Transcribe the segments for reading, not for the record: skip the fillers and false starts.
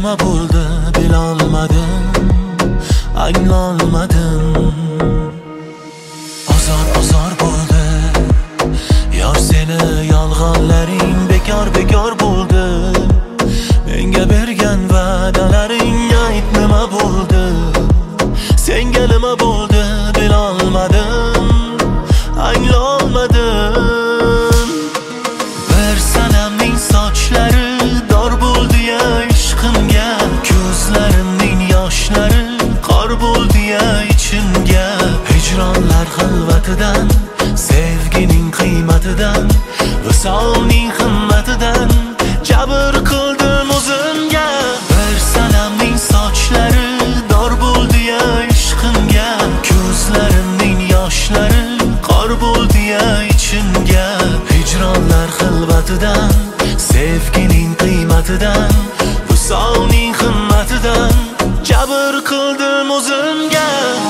nima bo'ldi bilolmadim, anglolmadim. Ozor bo'ldi yor, seni yolg'onlaring bekor bo'ldi. Menga bergan va'dalaring ayt nima bo'ldi, senga nima bo'ldi bilolmadim, anglolmadim. Bir sanamning sochlari dor bo'ldi ya ishqimga, ko'zlarimning yoshlari qor bo'ldi ya ichimga. Hijronlar xilvatidan, sevgining qiymatidan, visolning himmatidan jabr qildim o'zimga. Bir sanamning sochlari dor bo'ldi ya ishqimga, ko'zlarimning yoshlari qor bo'ldi ya ichimga. Hijronlar xilvatidan, sevgining qiymatidan, visolning himmatidan jabr qildim o'zimga.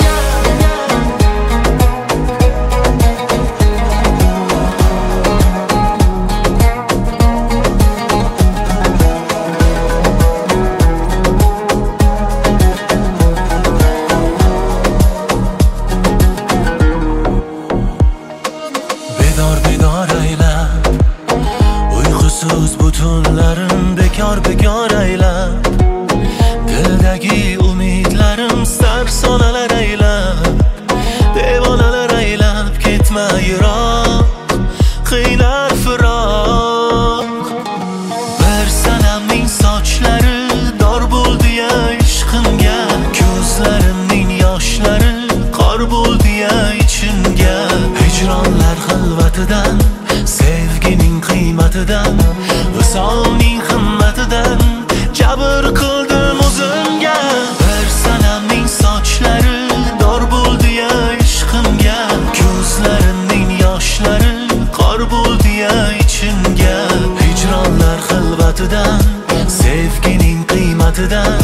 Bedor aylab, uyqusiz butunlarim bekor aylab, dildagi umidlarim sarsonalar aylab, devonalar aylab, ketma yiroq, qiynar firoq. Bir sanamning sochlari dor bo'ldi ya ishqimga, ko'zlarimning yoshlari qor bo'ldi ya ichimga. Hijronlar xilvatidan, sevgining qiymatidan, visolning himmatidan jabr qildim o'zimga. Bir sanamning sochlari dor bo'ldi ya ishqimga, ko'zlarimning yoshlari qor bo'ldi ya ichimga. Hijronlar xilvatidan, sevgining qiymatidan,